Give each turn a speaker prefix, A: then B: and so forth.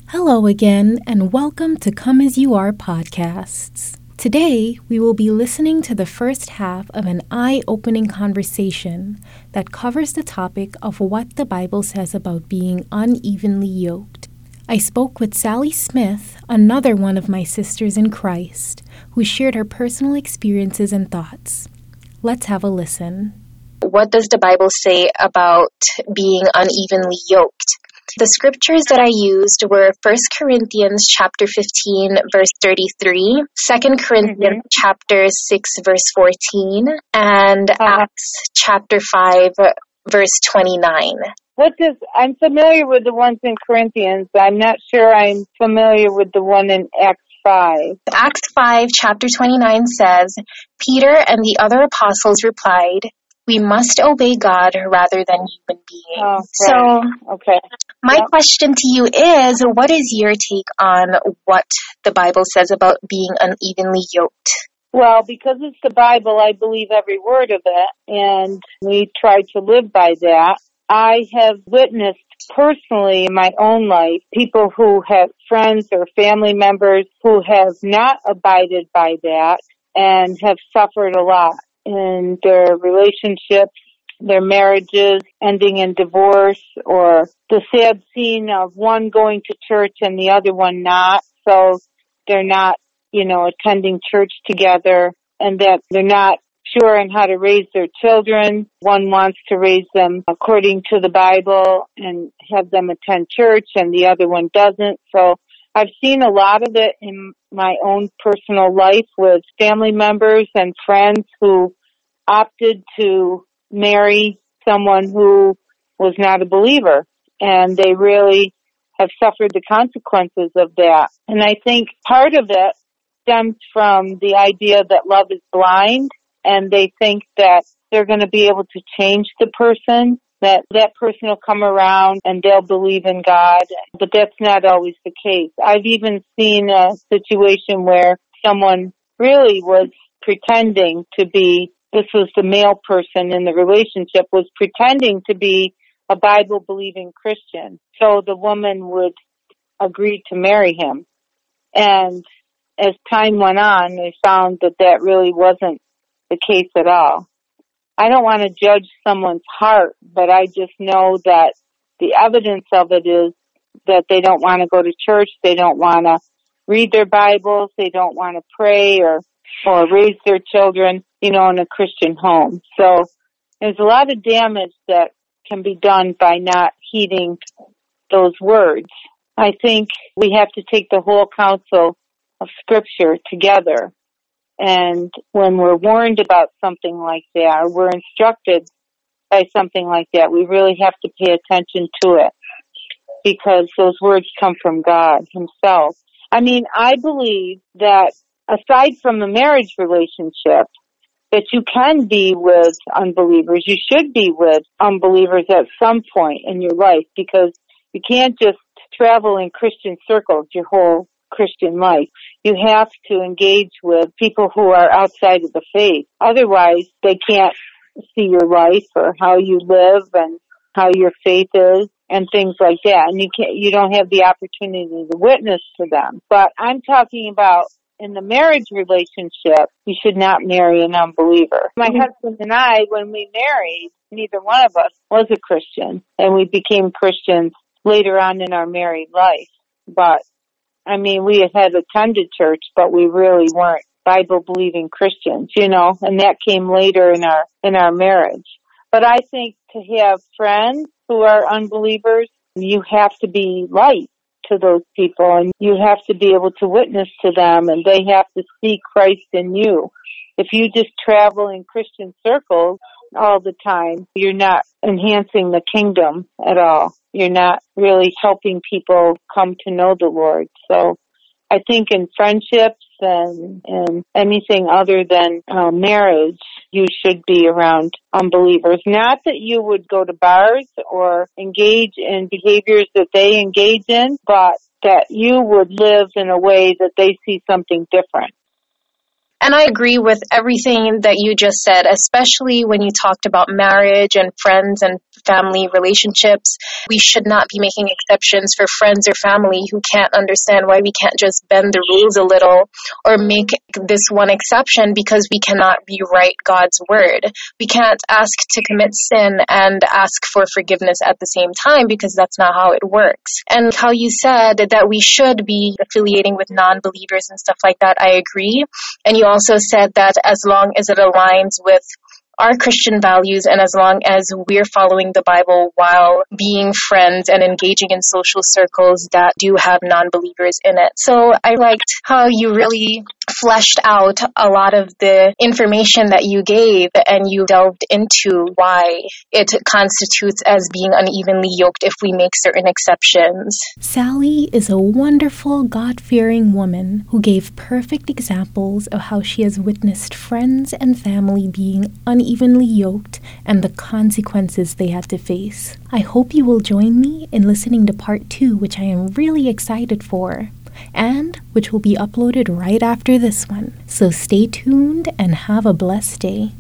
A: Hello again, and welcome to Come As You Are podcasts. Today, we will be listening to the first half of an eye-opening conversation that covers the topic of what the Bible says about being unevenly yoked. I spoke with Sally Smith, another one of my sisters in Christ, who shared her personal experiences and thoughts. Let's have a listen.
B: What does the Bible say about being unevenly yoked? The scriptures that I used were 1 Corinthians chapter 15, verse 33, 2 Corinthians chapter 6, verse 14, and Acts chapter 5, verse 29.
C: I'm familiar with the ones in Corinthians. I'm not sure I'm familiar with the one in Acts 5.
B: Acts 5, chapter 29 says, Peter and the other apostles replied, "We must obey God rather than human beings."
C: Oh, right. Okay.
B: My question to you is, what is your take on what the Bible says about being unevenly yoked?
C: Well, because it's the Bible, I believe every word of it, and we try to live by that. I have witnessed personally in my own life people who have friends or family members who have not abided by that and have suffered a lot in their relationships, their marriages ending in divorce, or the sad scene of one going to church and the other one not. So they're not, attending church together, and that they're not sure on how to raise their children. One wants to raise them according to the Bible and have them attend church, and the other one doesn't. So I've seen a lot of it in my own personal life with family members and friends who opted to marry someone who was not a believer, and they really have suffered the consequences of that. And I think part of it stems from the idea that love is blind, and they think that they're going to be able to change the person, that person will come around and they'll believe in God, but that's not always the case. I've even seen a situation where someone really was pretending to be, this was the male person in the relationship, was pretending to be a Bible-believing Christian. So the woman would agree to marry him. And as time went on, they found that that really wasn't the case at all. I don't want to judge someone's heart, but I just know that the evidence of it is that they don't want to go to church, they don't want to read their Bibles, they don't want to pray or raise their children, in a Christian home. So there's a lot of damage that can be done by not heeding those words. I think we have to take the whole counsel of Scripture together. And when we're warned about something like that, or we're instructed by something like that, we really have to pay attention to it, because those words come from God Himself. I believe that aside from a marriage relationship, that you can be with unbelievers. You should be with unbelievers at some point in your life, because you can't just travel in Christian circles your whole Christian life. You have to engage with people who are outside of the faith. Otherwise, they can't see your life or how you live and how your faith is and things like that. And you don't have the opportunity to witness to them. But I'm talking about in the marriage relationship, you should not marry an unbeliever. My husband and I, when we married, neither one of us was a Christian, and we became Christians later on in our married life. But, we had attended church, but we really weren't Bible-believing Christians, and that came later in our marriage. But I think to have friends who are unbelievers, you have to be light to those people, and you have to be able to witness to them, and they have to see Christ in you. If you just travel in Christian circles all the time, you're not enhancing the kingdom at all. You're not really helping people come to know the Lord. So I think in friendships and anything other than marriage, you should be around unbelievers. Not that you would go to bars or engage in behaviors that they engage in, but that you would live in a way that they see something different.
B: And I agree with everything that you just said, especially when you talked about marriage and friends and family relationships. We should not be making exceptions for friends or family who can't understand why we can't just bend the rules a little or make this one exception because we cannot rewrite God's word. We can't ask to commit sin and ask for forgiveness at the same time because that's not how it works. And how you said that we should be affiliating with non-believers and stuff like that, I agree. And you also said that as long as it aligns with our Christian values and as long as we're following the Bible while being friends and engaging in social circles that do have non-believers in it. So I liked how you really fleshed out a lot of the information that you gave and you delved into why it constitutes as being unevenly yoked if we make certain exceptions.
A: Sally is a wonderful, God-fearing woman who gave perfect examples of how she has witnessed friends and family being unevenly yoked and the consequences they had to face. I hope you will join me in listening to part 2, which I am really excited for, and which will be uploaded right after this one. So stay tuned and have a blessed day.